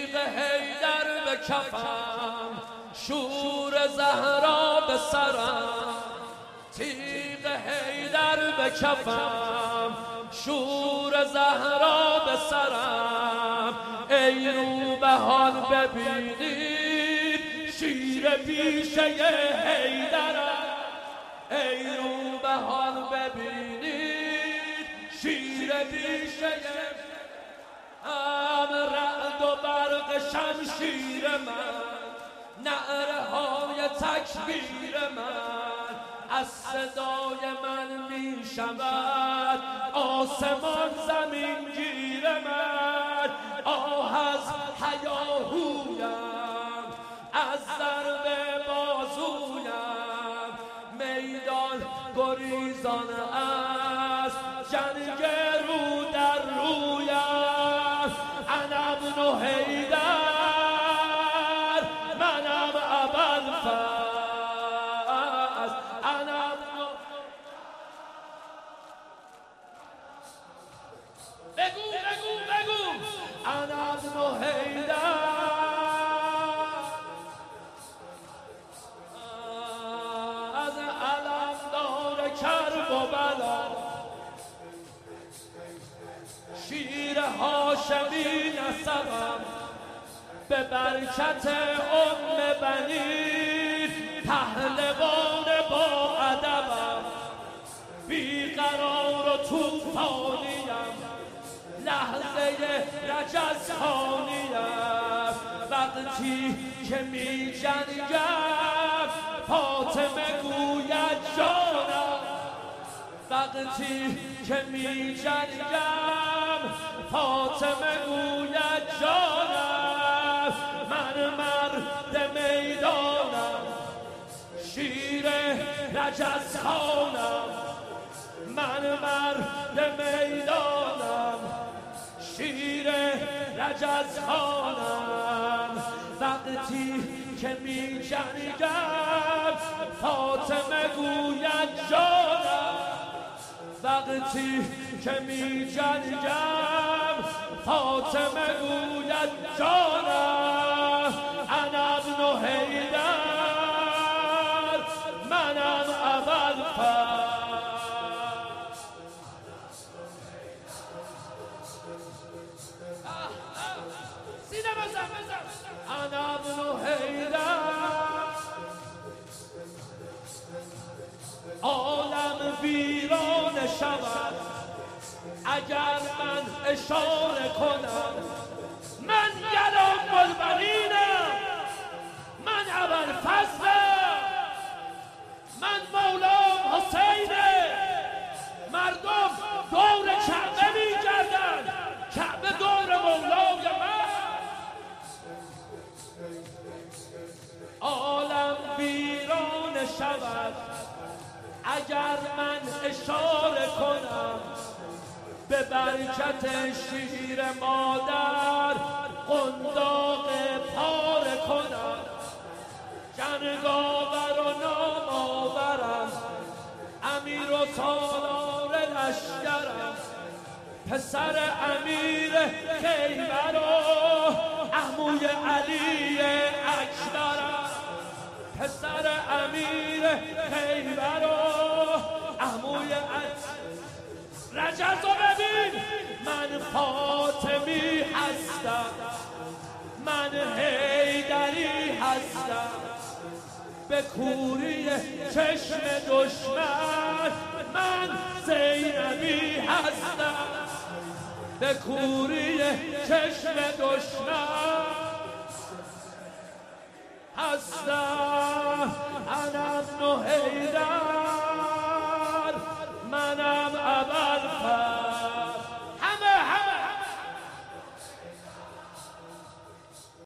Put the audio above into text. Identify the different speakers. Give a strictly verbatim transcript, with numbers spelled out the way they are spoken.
Speaker 1: تیغ حیدر به کفم، شور زهرا به سرم. تیغ حیدر به کفم، شور زهرا به سرم. ای روبهان ببینید شیر بیشه حیدرم. ای روبهان ببینید شیر بیشه هم، رعد و برق شمشیر من، نعره های تکبیر من. از صدای من می شود آسمان زمین گیر من. آه از هیاهویم، از ضرب بازویم، میدان گریزان از جنگ رو در رویم. انا ابن حیدر، منم ابوالفضل. انا ابن بگو بگو بگو انا ابن حیدر. از علمدار کرب و بلا، شیر هاشمی نسبم. به برکت ام بنی پهلوان با ادبم. بیقرار و توفانیم، لحظه رجزخانیم. وقتی که می جنگم فاطمه گوید جانم. وقتی که می جنگم فاطمه گوید جانم. من مرد میدانم، شیر رجزخانم. من مرد میدانم، شیر رجزخانم. وقتی که می جنگم فاطمه گوید جانم. وقتی که می جنگم فاطمه گوید جانم. انا ابن حیدر، منم ابوالفضل. سینه بزن بزن. انا ابن حیدر. عالم ویران شود اگر من اشاره کنم. من گلام البنینم، من ابوالفضلم، من مولام حسینه. مردم دور کعبه می گردن، کعبه دور مولای من. عالم ویران شود اگر من اشاره کنم. به برکت شیر مادر قنداق پاره کنم. جنگاور و نام آورم، امیر و سالار لشکرم. پسر امیر خیبر و عموی علی اکبرم. پسر امیر خیبر و عموی علی. رجز رو ببین، من فاطمی هستم، من حیدری هستم. به کوری چشم دشمن من زینبی هستم. به کوری چشم دشمن هستم. انا ابن حیدر.